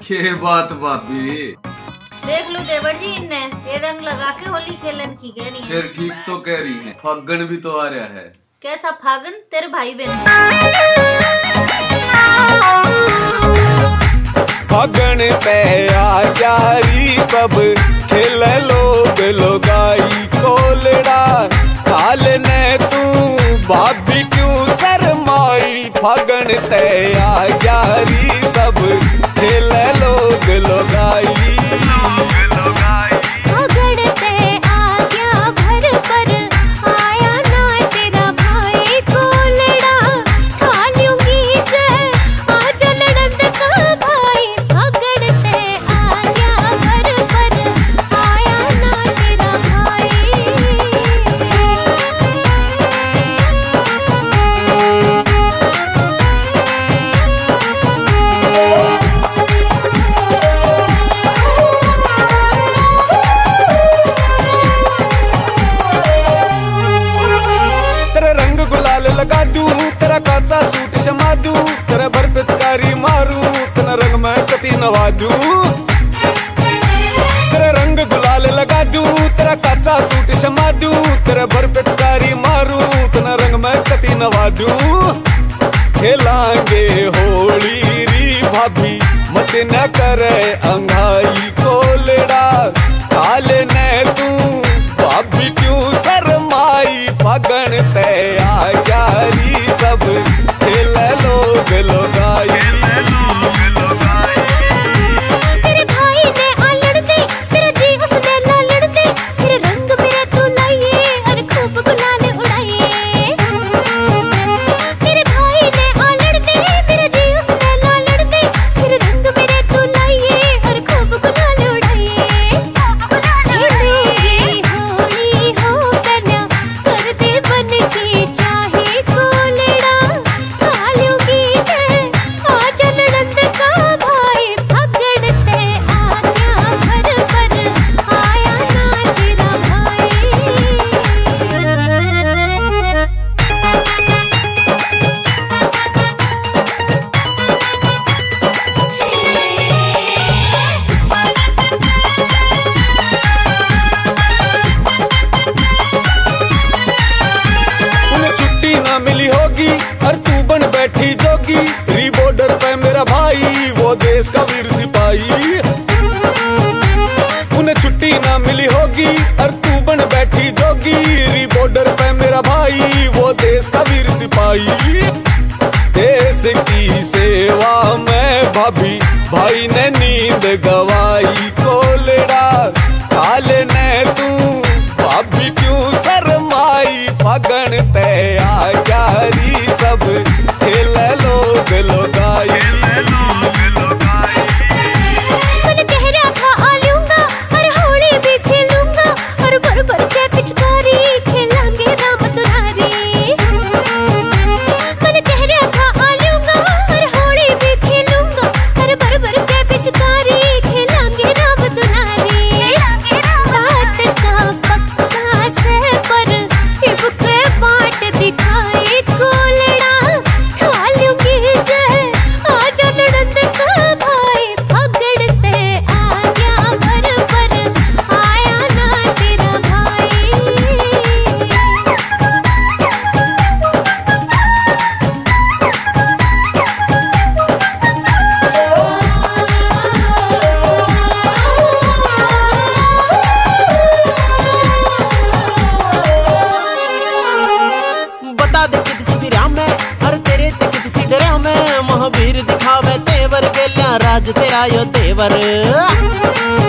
के बात भाभी। देख लो देवर जी, इनने ये रंग लगा के होली खेलन की कह रही है। फिर ठीक तो कह रही है, फागण भी तो आ रहा है। कैसा फागण? तेरे भाई बहन फागण पे आ यारी सब खेल लोग लोगाई कोलड़ा काल ने तू भाभी क्यों शर्माई। फागण ते आ यारी सब खेल लोग लोगाई। लगा दूं तेरा काचा सूट शमा दूं, तेरे भर पिचकारी मारूं, तेरा रंग मैं कती नवा दूं। तेरे रंग गुलाल लगा दूं, तेरा काचा सूट शमा दूं, तेरे भर पिचकारी मारूं, तेरा रंग मैं कती नवा दूं। खेलांगे होली री भाभी मत न करे अंगाई कोलड़ा काले ने तू भाभी क्यों शर्माई। फागण ते आ यारी सब खेल लोग लोगाई। तेरे भाई ने आ लड़ते, तेरा जी उसने ला लड़ते, तेरे रंग मेरा तो लाइए और खूब गुलाल उड़ाइए। तेरे भाई ने आ लड़ते, तेरा जी उसने ला लड़ते, तेरे रंग मेरा तो लाइए और खूब गुलाल उड़ाइए। होली हो कन्या कर दे बन की चाहे कोलड़ा थालियों की जय आ चल नंद का भाई। फागण ते आज्ञा भर भर आया ना तेरा भाई। उन्हें छुट्टी ना मिली होगी और तू बन बैठी जोगी। री बॉर्डर पे मेरा भाई वो देश का वीर सिपाही। उन्हें छुट्टी ना मिली होगी और तू बन बैठी जोगी। री बॉर्डर पे मेरा भाई वो देश का वीर सिपाही। देश की सेवा में भाभी भाई ने नींद गवाई कोलड़ा काले ने तू भाभी क्यों शर्माई। फागण ते आ यारी सब खेल लोग लोगाई। मन कह रहा था आ लूंगा और होली भी खेलूंगा और भर भर के पिचकारी खेलांगे राम दुलारी। मन कह रहा था आ लूंगा और होली भी खेलूंगा और भर भर के पिचकारी खेलांगे राम दुलारी। बात का पक्का से पर इब के बाट दिखाई कोलड़ा थालियों की जय आ चल नंद का भाई। फागण ते आज्ञा भर भर आया ना तेरा भाई। बता दे किसी विराम में हर तेरे ते किसी डरा में महावीर दिखावे तेवर गेल्या राज तेरा यो तेवर।